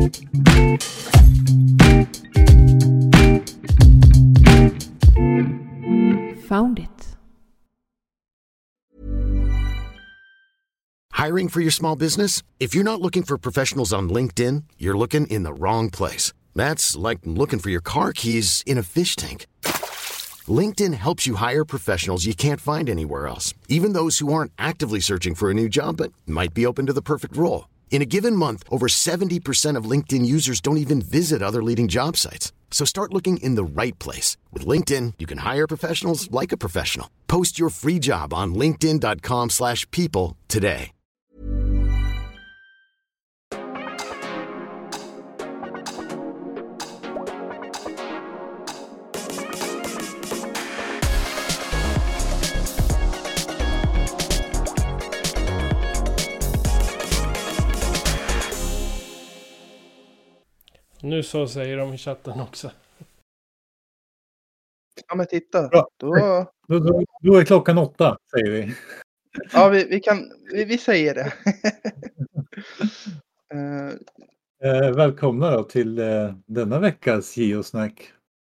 Found it. Hiring for your small business? If you're not looking for professionals on LinkedIn, you're looking in the wrong place. That's like looking for your car keys in a fish tank. LinkedIn helps you hire professionals you can't find anywhere else, even those who aren't actively searching for a new job but might be open to the perfect role. In a given month, over 70% of LinkedIn users don't even visit other leading job sites. So start looking in the right place. With LinkedIn, you can hire professionals like a professional. Post your free job on linkedin.com/people today. Nu så säger de i chatten också. Ja, men titta. Bra. Då är klockan 8, säger vi. Ja, vi säger det. Välkomna då till denna veckas Geosnack.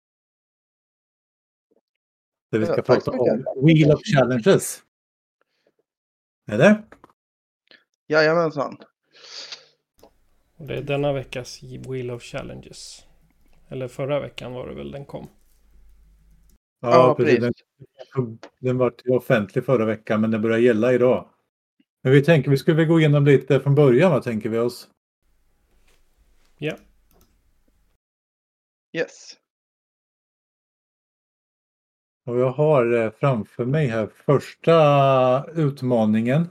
Där vi ska Tack prata så mycket. om Wheel of Challenges. Eller? Jajamensan. Och det är denna veckas Wheel of Challenges. Eller förra veckan var det väl den kom. Ja, precis. Den var offentlig förra veckan, men den börjar gälla idag. Men vi tänker vi skulle gå igenom lite från början, vad tänker vi oss? Ja. Yes. Och jag har framför mig här första utmaningen.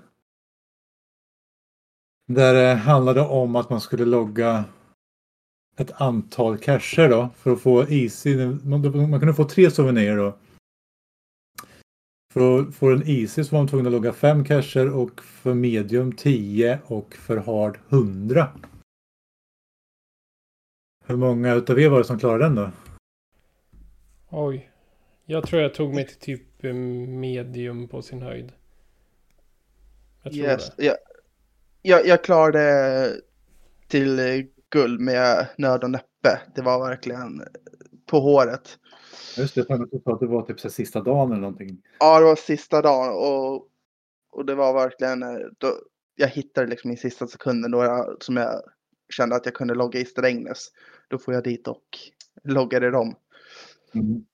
Där det handlade om att man skulle logga ett antal cacher då för att få easy. Man kunde få 3 souvenirer då. För att få en easy så var man tvungen att logga 5 cacher och för medium 10 och för hard 100. Hur många utav er var det som klarade den då? Oj. Jag tror jag tog mig till typ medium på sin höjd. Jag tror det. Jag klarade till guld med nöd och näppe. Det var verkligen på håret. Just det, det var typ så sista dagen eller någonting. Ja, det var sista dagen och det var verkligen jag hittade liksom i sista sekunden då som jag kände att jag kunde logga i Strängnäs. Då får jag dit och loggade dem. Mm.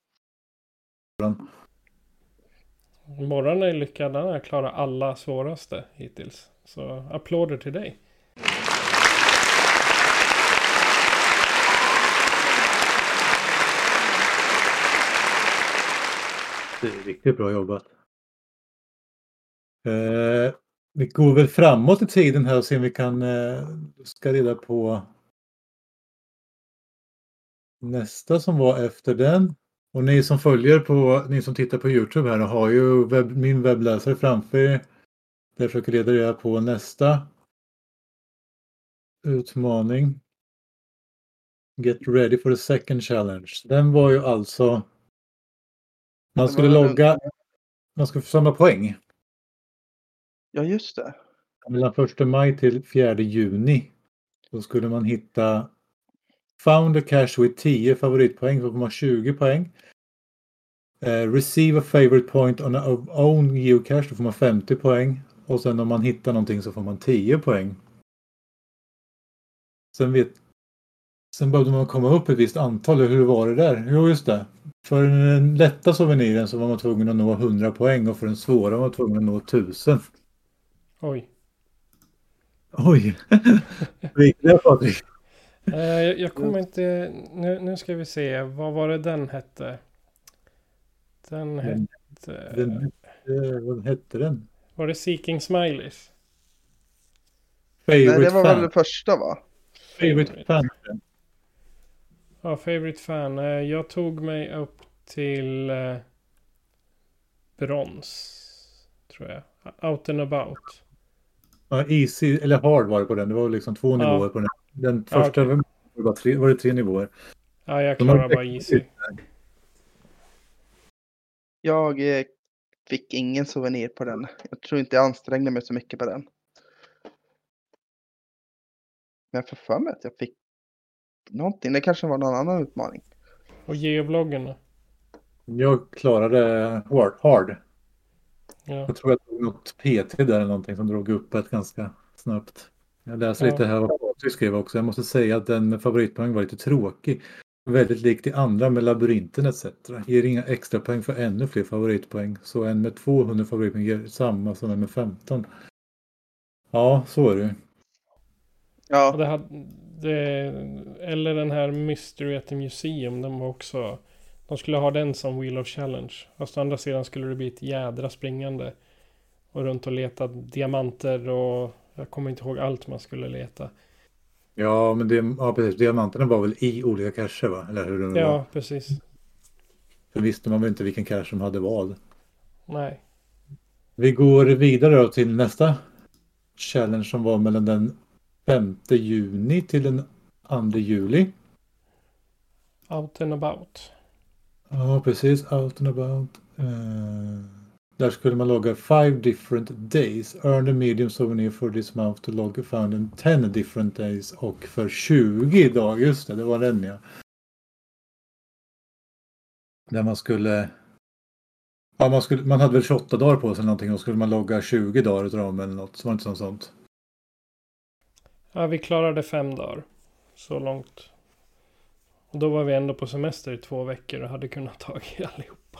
Morgon är lyckad. Den har klarat alla svåraste hittills. Så applåder till dig. Det är riktigt bra jobbat. Vi går väl framåt i tiden här och ser om vi kan ska reda på nästa som var efter den. Och ni som ni som tittar på YouTube här har ju min webbläsare framför er. Där jag försöker reda på nästa utmaning. Get ready for the second challenge. Den var ju alltså man skulle samla poäng. Ja, just det. Mellan 1 maj till 4 juni. Då skulle man hitta found a cache with 10 favoritpoäng, så får man 20 poäng. Receive a favorite point on a own geocache, då får man 50 poäng. Och sen om man hittar någonting så får man 10 poäng. Sen behövde man komma upp ett visst antal. Hur var det där? Jo, just det. För den lätta souveniren så var man tvungen att nå 100 poäng och för den svåra var man tvungen att nå 1000. Oj. Vilka Patrik? Jag kommer inte... Nu ska vi se. Vad var det den hette? Vad hette den? Var det Seeking Smileys? Nej, det var väl det första, va? Favorite fan. Ja, favorite fan. Jag tog mig upp till brons, tror jag. Out and about. Ja, easy eller hard var det på den. Det var liksom 2 nivåer på den. Den första var det 3 nivåer. Ja, jag klarar bara easy. Jag fick ingen souvenir på den. Jag tror inte jag ansträngde mig så mycket på den. Men jag får för mig att jag fick någonting. Det kanske var någon annan utmaning. Och geobloggen då? Jag klarade hard. Ja. Jag tror jag tog något PT där eller någonting som drog upp ett ganska snabbt. Jag läser lite här vad Patrik skrev också. Jag måste säga att den med favoritpoäng var lite tråkig. Väldigt likt de andra med labyrinten etc. Ger inga extra poäng för ännu fler favoritpoäng. Så en med 200 favoritpoäng ger samma som en med 15. Ja, så är det. Ja. Eller den här Mystery at the Museum. Den var också... De skulle ha den som Wheel of Challenge. Fast å andra sidan skulle det bli ett jädra springande. Och runt och leta diamanter och... Jag kommer inte ihåg allt man skulle leta. Ja, men precis. Diamanterna var väl i olika cacher, va? Eller hur det var? Ja, precis. För visste man väl inte vilken cache som hade vad. Nej. Vi går vidare då till nästa challenge som var mellan den 5 juni till den 2 juli. Out and about. Ja, precis. Out and about. Där skulle man logga 5 different days. Earn a medium souvenir for this month to log found in 10 different days. Och för 20 dagar, just det var den ja. Där man skulle... Ja, man hade väl 28 dagar på sig någonting och skulle man logga 20 dagar utav dem eller något. Så var det inte sånt. Ja, vi klarade 5 dagar. Så långt. Och då var vi ändå på semester i 2 veckor och hade kunnat ta allihopa.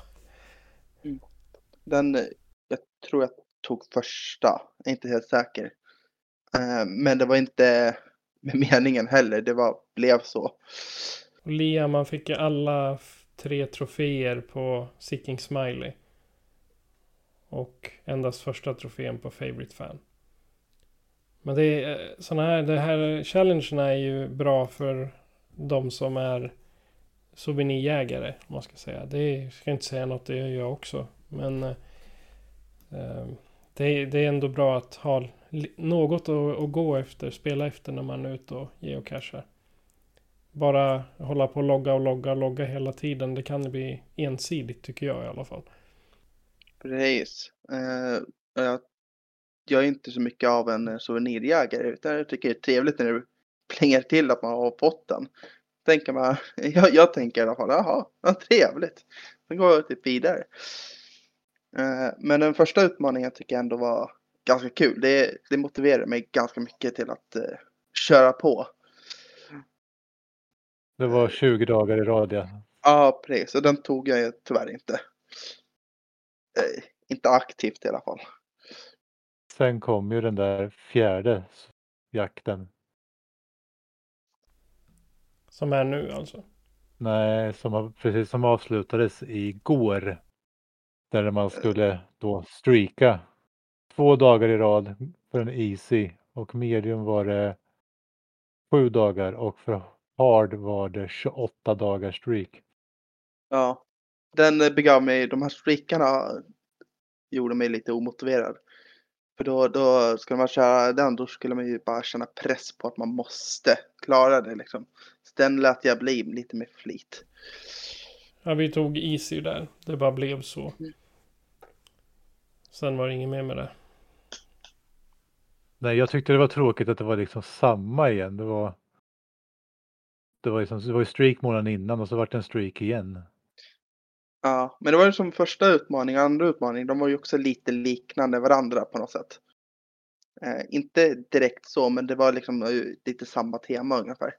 Jag tror jag tog första. Jag är inte helt säker. Men det var inte med meningen heller. Det blev så. Och Liam, man fick alla 3 troféer på Seeking Smiley. Och endast första trofén på Favorite Fan. Men det här challengerna är ju bra för de som är souvenirjägare, om man ska säga. Det ska jag inte säga något, det gör jag också. Men det är ändå bra att ha något att gå efter, spela efter när man är ute och geocachar. Bara hålla på och logga hela tiden. Det kan bli ensidigt tycker jag i alla fall. Precis. Jag är inte så mycket av en souvenirjägare utan jag tycker det är trevligt när det plingar till att man har fått den. Tänker man, jag tänker i alla fall, jaha, vad trevligt. Sen går jag typ vidare. Men den första utmaningen tycker jag ändå var ganska kul. Det motiverar mig ganska mycket till att köra på. Det var 20 dagar i rad, ja. Ja, precis. Och den tog jag tyvärr inte. Inte aktivt i alla fall. Sen kom ju den där 4:e jakten. Som är nu alltså? Nej, precis som avslutades igår. Där man skulle då streaka 2 dagar i rad för en easy. Och medium var det 7 dagar och för hard var det 28 dagars streak. Ja, den begav mig, de här streakarna gjorde mig lite omotiverad. För då skulle man köra den, då skulle man ju bara känna press på att man måste klara det liksom. Så den lät jag bli lite med flit. Ja, vi tog easy där. Det bara blev så. Sen var det inget mer med det. Nej, jag tyckte det var tråkigt att det var liksom samma igen. Det var ju streak månaden innan och så var det en streak igen. Ja, men det var ju som första utmaning och andra utmaning. De var ju också lite liknande varandra på något sätt. Inte direkt så, men det var liksom lite samma tema ungefär.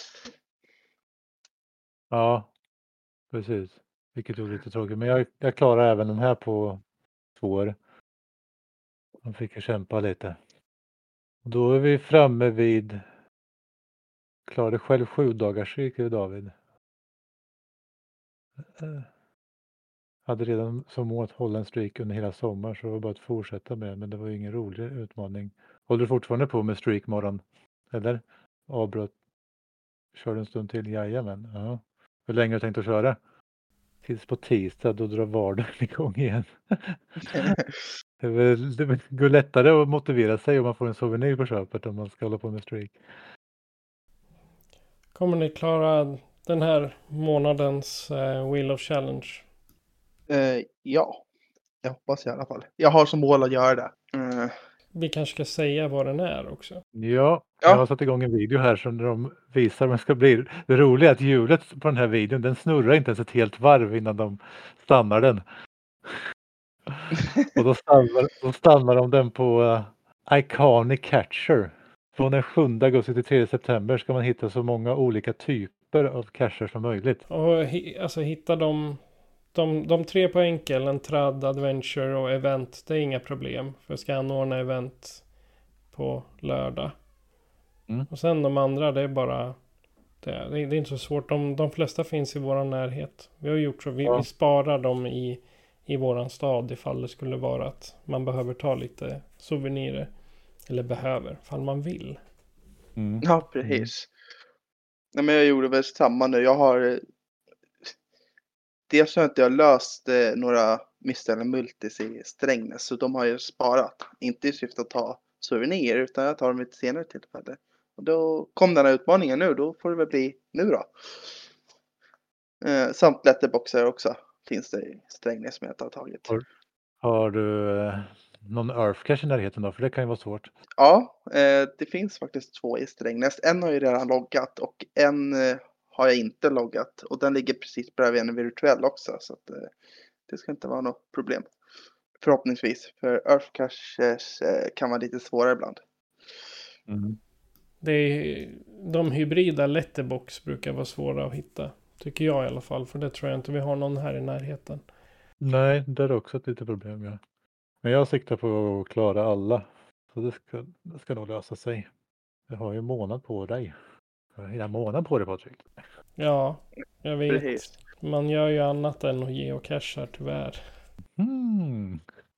Ja, precis. Vilket var lite tråkigt. Men jag klarade även den här på 2 år. Man fick ju kämpa lite. Och då är vi framme vid... Klarade själv 7 dagars streak, David. Hade redan som mål att hålla en streak under hela sommaren så det var bara att fortsätta med. Men det var ju ingen rolig utmaning. Håller du fortfarande på med streakmorgon? Eller? Avbrott. Kör en stund till? Jajamän. Ja. Hur länge har du tänkt att köra? Tills på tisdag, då drar vardagen igång igen. Det går lättare att motivera sig om man får en souvenir på köpet om man ska hålla på med streak. Kommer ni klara den här månadens Wheel of Challenge? Ja, jag hoppas i alla fall. Jag har som mål att göra det. vi kanske ska säga vad den är också. Ja, Ja. jag har satt igång en video här som de visar vad det ska bli. Det roliga är att hjulet på den här videon, den snurrar inte ens ett helt varv innan de stannar den. Och då stannar de den på Iconic Catcher. Från den 7 augusti till 3 september ska man hitta så många olika typer av cacher som möjligt. Och alltså hitta de 3 på enkel, en trad, adventure och event, det är inga problem. För jag ska anordna event på lördag. Mm. Och sen de andra, det är bara... Det är inte så svårt. De flesta finns i våran närhet. Vi har gjort så. Vi sparar dem i våran stad ifall det skulle vara att man behöver ta lite souvenirer. Eller behöver, ifall man vill. Mm. Ja, precis. Nej, men jag gjorde väl samma nu. Jag har... Dels har inte jag löst några Mr. Multis i Strängnäs. Så de har jag sparat. Inte i syfte att ta souvenirer, utan jag tar dem vid ett senare tillfälle. Och då kom den här utmaningen nu. Då får det väl bli nu då. Samt letterboxar också. Finns det i Strängnäs som jag inte har tagit. Har du någon Earth Cache i närheten då? För det kan ju vara svårt. Ja, det finns faktiskt 2 i Strängnäs. En har ju redan loggat och en har jag inte loggat. Och den ligger precis bredvid en virtuell också. Så att, det ska inte vara något problem. Förhoppningsvis. För Earth Caches kan vara lite svårare ibland. Mm. De hybrida letterbox brukar vara svåra att hitta. Tycker jag i alla fall. För det tror jag inte vi har någon här i närheten. Nej, det är också ett litet problem. Ja. Men jag siktar på att klara alla. Så det ska nog lösa sig. Jag har ju en månad på dig. Hela månad på dig, Patrik. Ja, jag vet. Precis. Man gör ju annat än att geocachar tyvärr. Mm.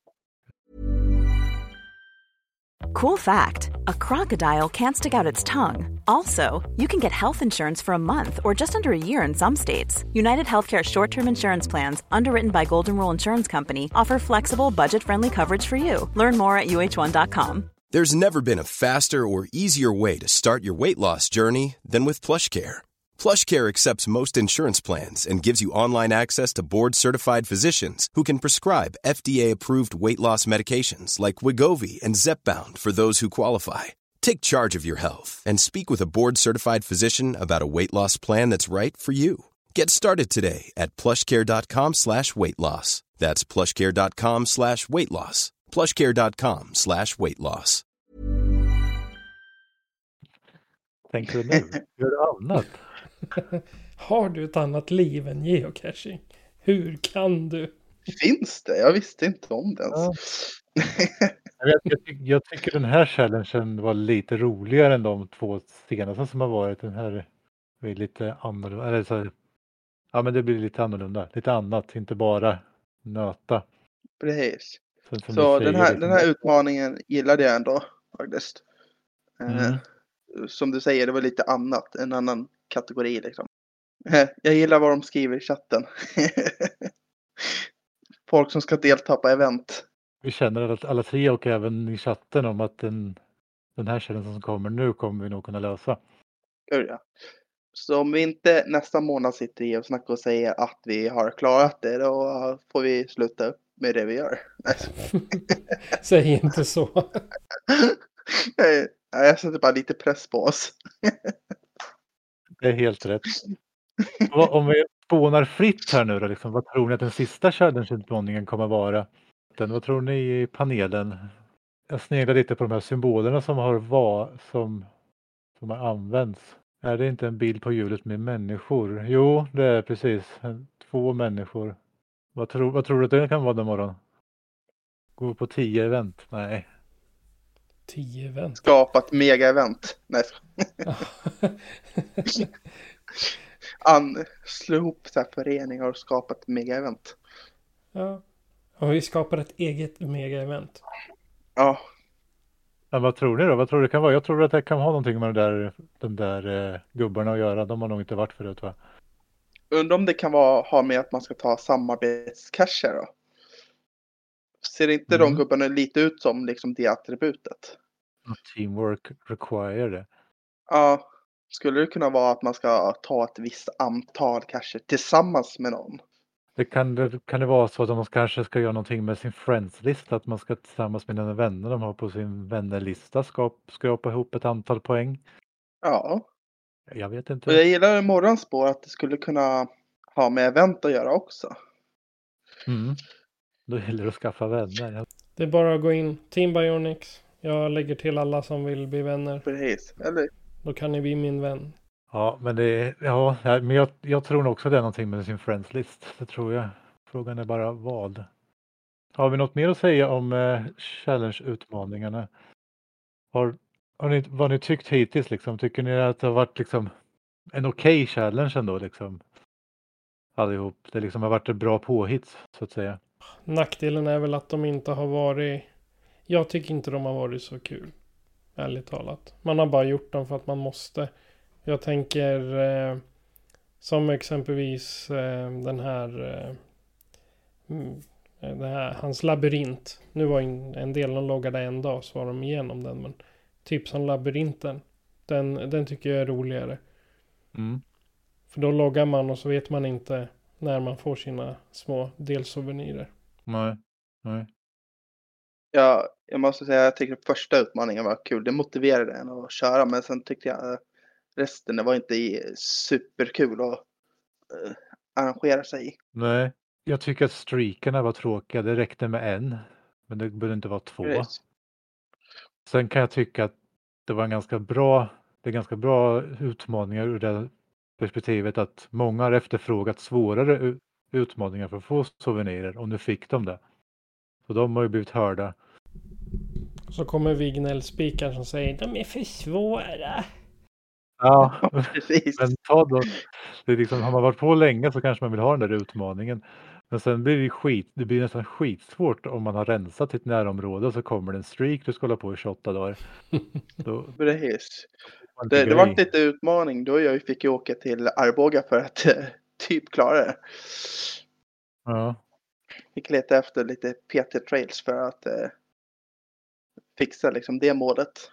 Cool fact, a crocodile can't stick out its tongue. Also, you can get health insurance for a month or just under a year in some states. United Healthcare short-term insurance plans, underwritten by Golden Rule Insurance Company, offer flexible, budget-friendly coverage for you. Learn more at uh1.com. There's never been a faster or easier way to start your weight loss journey than with PlushCare. PlushCare accepts most insurance plans and gives you online access to board-certified physicians who can prescribe FDA-approved weight loss medications like Wegovy and Zepbound for those who qualify. Take charge of your health and speak with a board-certified physician about a weight loss plan that's right for you. Get started today at plushcare.com/weightloss. That's plushcare.com/weightloss. plushcare.com/weightloss. Tänker du nu? Gör du annat? Har du ett annat liv än geocaching? Hur kan du? Finns det? Jag visste inte om det ens. Ja. Jag tycker den här challengen var lite roligare än de 2 senaste som har varit. Den här är lite annorlunda. Eller så, ja, men det blir lite annorlunda. Lite annat, inte bara nöta. Precis. Som Så du den säger, här utmaningen gillade jag ändå faktiskt. Som du säger, det var lite annat. En annan kategori liksom. Jag gillar vad de skriver i chatten. Folk som ska delta på event. Vi känner alla 3 och även i chatten om att den här challengen som kommer nu kommer vi nog kunna lösa. Ja. Så om vi inte nästa månad sitter i och snackar och säger att vi har klarat det, då får vi sluta upp med det vi gör. Säg inte så. Jag sätter bara lite press på oss. Det är helt rätt. Om vi spånar fritt här nu då, liksom, vad tror ni att den sista challenge-utmaningen kommer vara? Vad tror ni i panelen? Jag sneglar lite på de här symbolerna som har använts. Är det inte en bild på hjulet med människor? Jo, det är precis. 2 människor. Vad tror du att det kan vara den morgon? Gå på 10 event? Nej. 10 event. Skapat mega-event. Nej. Slå ihop så här föreningar och skapat mega-event. Ja. Och vi skapar ett eget mega-event. Ja. Men vad tror ni då? Vad tror du det kan vara? Jag tror att det kan ha någonting med de där gubbarna att göra. De har nog inte varit förut, va? Undrar om det kan ha med att man ska ta samarbetscacher då? Ser inte de gubbarna lite ut som liksom det attributet? Teamwork require det. Ja. Skulle det kunna vara att man ska ta ett visst antal cacher tillsammans med någon? Kan det vara så att man kanske ska göra någonting med sin friends-lista, att man ska tillsammans med sina vänner de har på sin vännerlista skrapa ihop ett antal poäng? Ja, Jag vet och inte. jag gillar morgonspår att det skulle kunna ha med event att göra också. Då gäller det att skaffa vänner. Det är bara att gå in. Team Bionics. Jag lägger till alla som vill bli vänner. Precis, eller? Då kan ni bli min vän. Ja, men jag tror nog också det är någonting med sin friends list. Det tror jag. Frågan är bara vad. Har vi något mer att säga om challenge-utmaningarna? Vad ni tyckt hittills liksom? Tycker ni att det har varit liksom en okej challenge ändå liksom? Allihop. Det liksom har varit ett bra påhitt så att säga. Nackdelen är väl att de inte har varit... Jag tycker inte de har varit så kul. Ärligt talat. Man har bara gjort dem för att man måste. Jag tänker som exempelvis den här hans labyrint. Nu var en del de loggade en dag så var de igenom den. Men typ som labyrinten. Den tycker jag är roligare. För då loggar man och så vet man inte när man får sina små delsouvenirer. Nej. Ja, jag måste säga jag tycker första utmaningen var kul. Det motiverade en att köra, men sen tyckte jag resten det var inte superkul att arrangera sig i. Nej, jag tycker att streakerna var tråkiga. Det räckte med en, men det borde inte vara 2. Precis. Sen kan jag tycka att det var ganska bra utmaningar ur det perspektivet att många har efterfrågat svårare utmaningar för att få souvenirer och nu fick de det. Så de har ju blivit hörda. Så kommer Vignell-spikaren som säger de är för svåra. Ja, Precis. men ta då. Det är liksom, har man varit på länge så kanske man vill ha den där utmaningen. Men sen blir det blir nästan skitsvårt om man har rensat sitt närområde och så kommer det en streak du ska hålla på i 28 dagar. Precis. Det var lite utmaning då jag fick åka till Arboga för att typ klara det. Ja. Fick leta efter lite PT Trails för att fixa liksom det målet.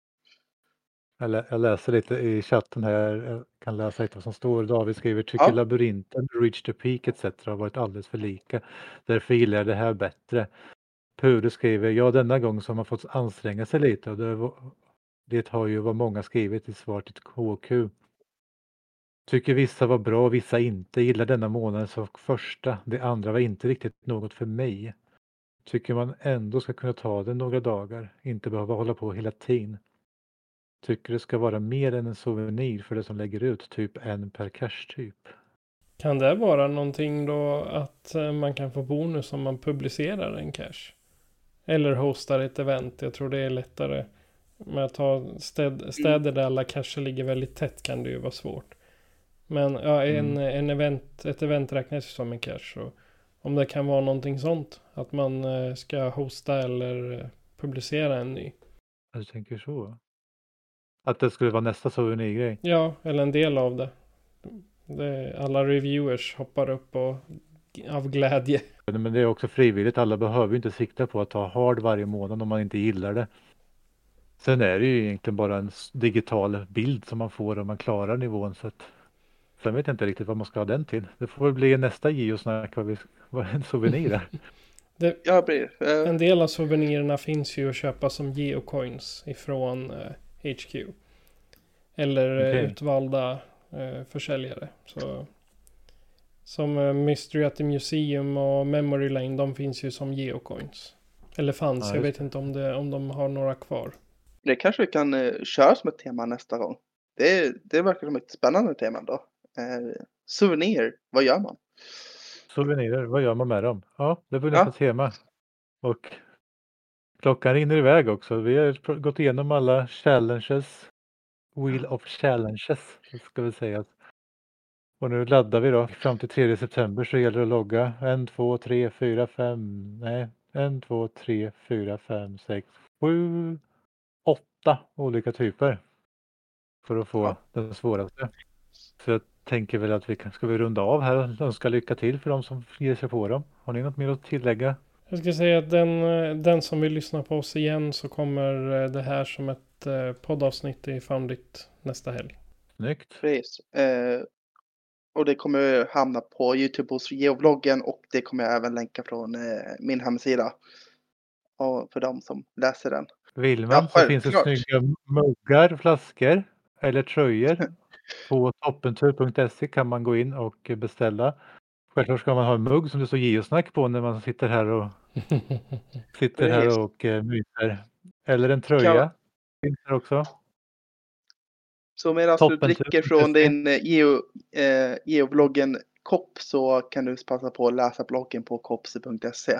Jag läser lite i chatten här. Jag kan läsa lite vad som står. David skriver, tycker labyrinten, Reach the Peak etc. har varit alldeles för lika. Därför gillar jag det här bättre. Pure skriver, ja denna gång så har man fått anstränga sig lite. Och det har ju vad många skrivit i svar till KQ. Tycker vissa var bra och vissa inte. Gillar denna månaden som första. Det andra var inte riktigt något för mig. Tycker man ändå ska kunna ta det några dagar. Inte behöva hålla på hela tiden. Tycker det ska vara mer än en souvenir för det som lägger ut. Typ en per cash typ. Kan det vara någonting då att man kan få bonus om man publicerar en cache? Eller hostar ett event. Jag tror det är lättare. Med att ha städer där alla cacher ligger väldigt tätt kan det ju vara svårt. Men ja, ett event räknas som en cache. Och om det kan vara någonting sånt. Att man ska hosta eller publicera en ny. Jag tänker så. Att det skulle vara nästa souvenirgrej. Ja, eller en del av det. Alla reviewers hoppar upp av glädje. Men det är också frivilligt. Alla behöver inte sikta på att ta hard varje månad om man inte gillar det. Sen är det ju egentligen bara en digital bild som man får om man klarar nivån. Så att, sen vet jag inte riktigt vad man ska ha den till. Det får väl bli nästa geosnack vad en souvenir är. En del av souvenirerna finns ju att köpa som geocoins ifrån HQ. Eller utvalda försäljare. Så, som Mystery at the Museum och Memory Lane, de finns ju som geocoins. Eller fanns, jag vet inte om de har några kvar. Det kanske vi kan köra som ett tema nästa gång. Det verkar som ett spännande tema då. Souvenir, vad gör man? Souvenirer, vad gör man med dem? Ja, det blir nästa tema. Och klockan rinner iväg också. Vi har gått igenom alla challenges. Wheel of challenges, ska vi säga. Och nu laddar vi då. Fram till 3 september så gäller det att logga 1, 2, 3, 4, 5. Nej, 1, 2, 3, 4, 5, 6, 7, 8 olika typer. För att få den svåraste. Så jag tänker väl att ska vi runda av här och önska lycka till för de som ger sig på dem. Har ni något mer att tillägga? Jag ska säga att den som vill lyssna på oss igen så kommer det här som ett poddavsnitt i Found It nästa helg. Snyggt. Precis. Och det kommer hamna på YouTube hos geovloggen och det kommer jag även länka från min hemsida. Och för de som läser den. Vill man så finns det snygga muggar, flaskor eller tröjor. På toppentur.se kan man gå in och beställa. Självklart ska man ha en mugg som det står geosnack på när man sitter här och myser. Eller en tröja finns det också. Så medan du dricker från din geobloggen kopp så kan du passa på att läsa bloggen på kopse.se.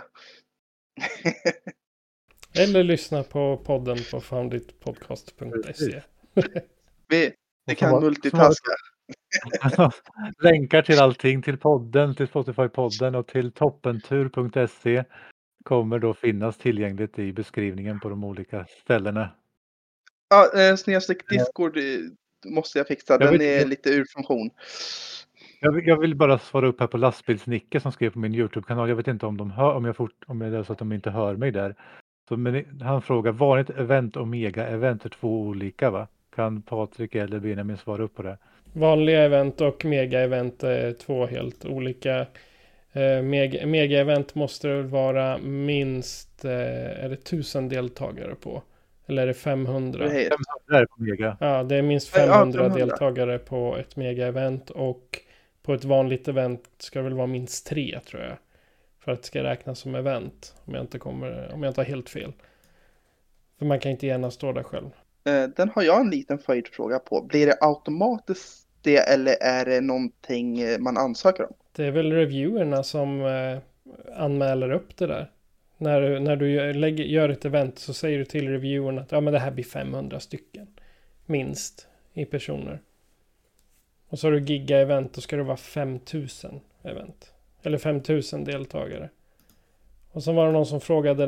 Eller lyssna på podden på founditpodcast.se. Vi kan multitaska. Länkar till allting, till podden, till Spotify-podden och till toppentur.se kommer då finnas tillgängligt i beskrivningen på de olika ställena. Ja, snedstreck Discord måste jag fixa. Den är lite ur funktion. Jag vill bara svara upp här på lastbilsnicke som skrev på min YouTube-kanal. Jag vet inte om det är så att de inte hör mig där. Men han frågar, vanligt event och mega-event är 2 olika, va? Kan Patrik eller Benjamin svara upp på det? Vanliga event och mega-event är 2 helt olika. Mega-event måste vara minst är det 1000 deltagare på. Eller är det 500? 500 är på mega. Ja, det är minst 500 deltagare på ett mega-event. Och på ett vanligt event ska det väl vara minst 3, tror jag. För att det ska räknas som event. Om jag inte har helt fel. För man kan inte gärna stå där själv. Den har jag en liten följdfråga på. Blir det automatiskt det eller är det någonting man ansöker om? Det är väl reviewerna som anmäler upp det där. När du gör ett event så säger du till reviewerna att men det här blir 500 stycken. Minst i personer. Och så har du giga-event, då ska det vara 5000 event. Eller 5000 deltagare. Och så var det någon som frågade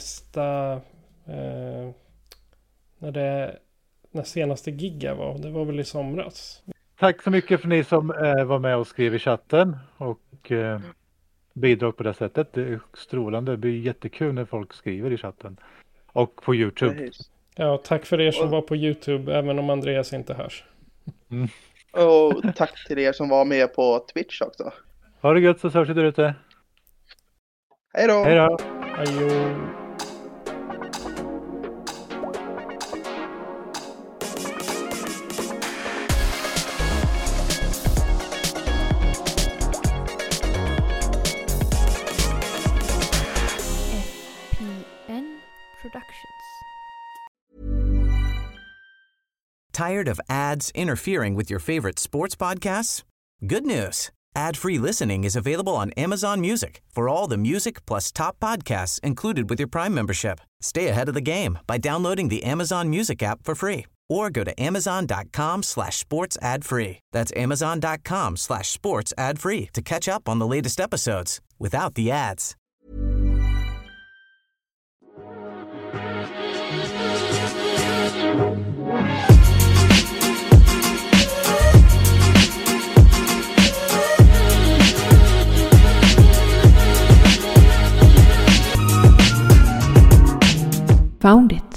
när senaste giga var. Det var väl i somras. Tack så mycket för ni som var med och skrev i chatten och bidrog på det sättet. Det är strålande. Det blir jättekul när folk skriver i chatten. Och på YouTube. Ja, tack för er som var på YouTube, även om Andreas inte hörs. Mm. Och tack till er som var med på Twitch också. Ha det gött, så hörs vi där ute. Hej då! Hej då! Adjö. FPN Productions. Tired of ads interfering with your favorite sports podcasts? Good news. Ad-free listening is available on Amazon Music for all the music plus top podcasts included with your Prime membership. Stay ahead of the game by downloading the Amazon Music app for free or go to amazon.com/sports ad free. That's amazon.com/sports ad free to catch up on the latest episodes without the ads. Found it.